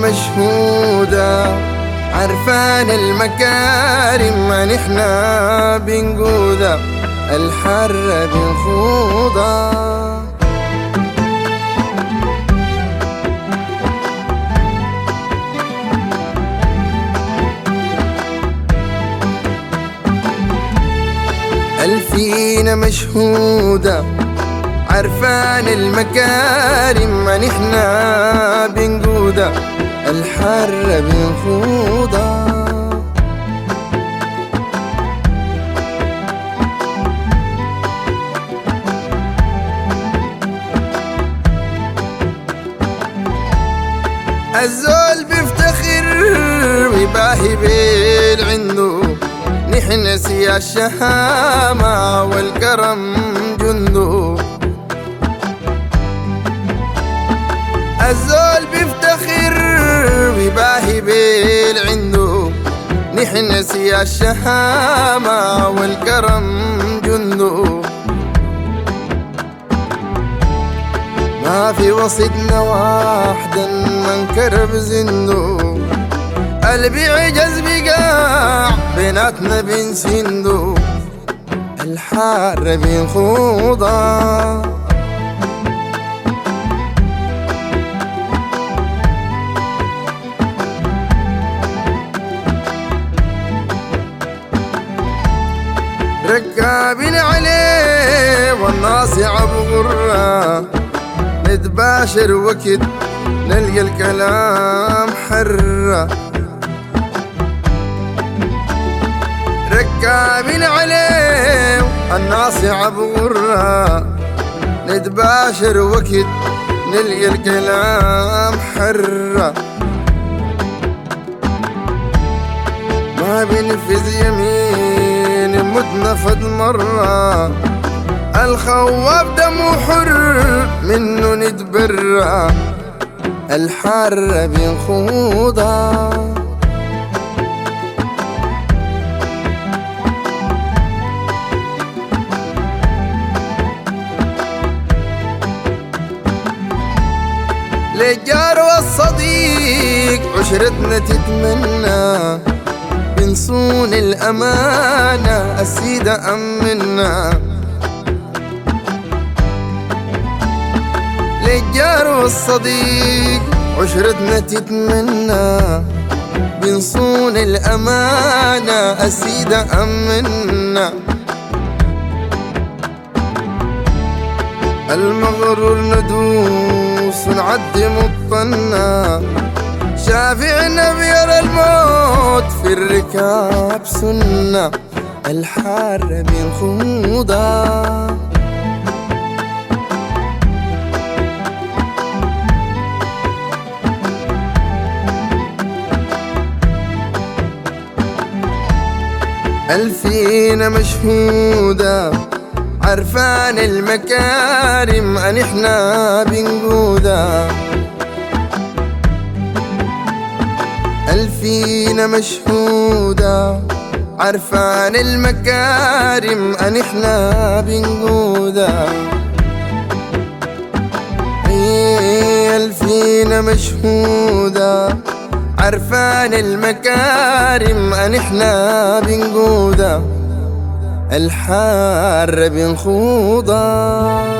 مشهودة، عرفان المكارم ما نحنا بنقودها، الحر بنخوضها. الفينا مشهودة، عرفان المكارم ما نحنا بنقودها، الحر بنخوضها. الزول بيفتخر ويباهي بالعنده، نحن سيا الشهامة والكرم جنده. الزول بيفتخر ويباهي بالعنده، نحن سيا الشهامة والكرم جنده. ما في وسطنا واحدا من كرب زندو، قلبي عجز بقاع بيناتنا بنسندو، الحار بنخوضها. ركابين عليه والناصع بغرة، نتباشر وقت نلقى الكلام حرة. ركابين عليه الناصع بغرة، نتباشر وقت نلقى الكلام حرة. ما بنفذ يمين متنفذ مرة، الخواف دمه حر منه نتبرع، الحر بنخوضها. للجار والصديق عشرتنا تتمنى، بنصون الأمانة السيدة أمنا. للجار والصديق عشرتنا تتمنى، بنصون الأمانة السيدة أمنا. المغرور ندوس ونعدي مطنا، شافعنا بيرى الموت في الركاب سنة، الحار بنخوضها. الفينا مشهودة، عرفان المكارم أن احنا بنقودها. الفينا مشهودة، عرفان المكارم أن احنا بنقودها. الفينا مشهودة، عرفان المكارم أن احنا بنقودها، الحار بنخوضها.